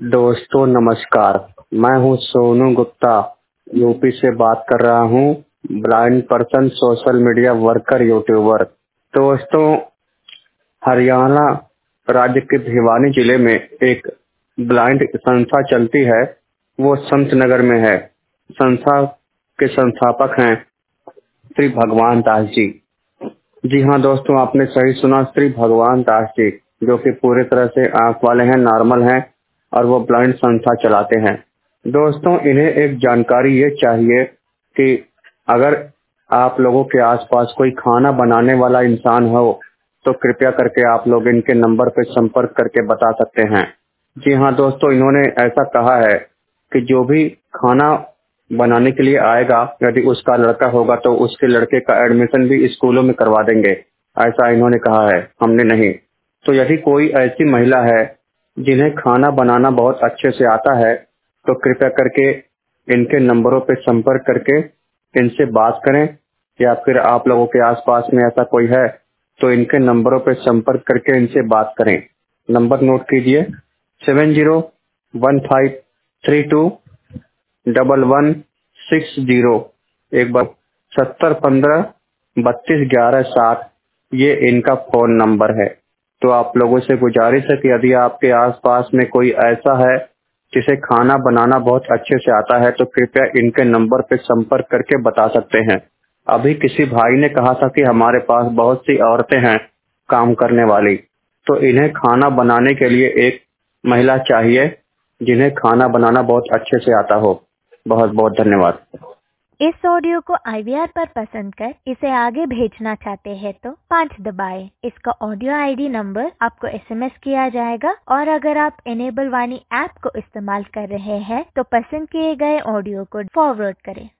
दोस्तों नमस्कार। मैं हूं सोनू गुप्ता, यूपी से बात कर रहा हूं। Blind person social media worker YouTuber. दोस्तों, हरियाणा राज्य के भिवानी जिले में एक ब्लाइंड संस्था चलती है, वो संत नगर में है। संस्था के संस्थापक हैं श्री भगवान दास जी। जी हाँ दोस्तों, आपने सही सुना, श्री भगवान दास जी, जो कि पूरी तरह से आंख वाले हैं, नॉर्मल हैं और वो ब्लाइंड संस्था चलाते हैं। दोस्तों, इन्हें एक जानकारी ये चाहिए कि अगर आप लोगों के आसपास कोई खाना बनाने वाला इंसान हो तो कृपया करके आप लोग इनके नंबर पर संपर्क करके बता सकते हैं। जी हाँ दोस्तों, इन्होंने ऐसा कहा है कि जो भी खाना बनाने के लिए आएगा, यदि उसका लड़का होगा तो उसके लड़के का एडमिशन भी स्कूलों में करवा देंगे, ऐसा इन्होंने कहा है, हमने नहीं। तो यदि कोई ऐसी महिला है जिन्हें खाना बनाना बहुत अच्छे से आता है तो कृपया करके इनके नंबरों पर संपर्क करके इनसे बात करें, या फिर आप लोगों के आसपास में ऐसा कोई है तो इनके नंबरों पर संपर्क करके इनसे बात करें। नंबर नोट कीजिए, 7015321160। एक बार 7015321160, ये इनका फोन नंबर है। तो आप लोगों से गुजारिश है कि यदि आपके आसपास में कोई ऐसा है जिसे खाना बनाना बहुत अच्छे से आता है तो कृपया इनके नंबर पर संपर्क करके बता सकते हैं। अभी किसी भाई ने कहा था कि हमारे पास बहुत सी औरतें हैं काम करने वाली, तो इन्हें खाना बनाने के लिए एक महिला चाहिए जिन्हें खाना बनाना बहुत अच्छे से आता हो। बहुत बहुत धन्यवाद। इस ऑडियो को IVR पर पसंद कर इसे आगे भेजना चाहते हैं तो 5 दबाएं। इसका ऑडियो ID नंबर आपको SMS किया जाएगा, और अगर आप इनेबल वाणी ऐप को इस्तेमाल कर रहे हैं तो पसंद किए गए ऑडियो को फॉरवर्ड करें।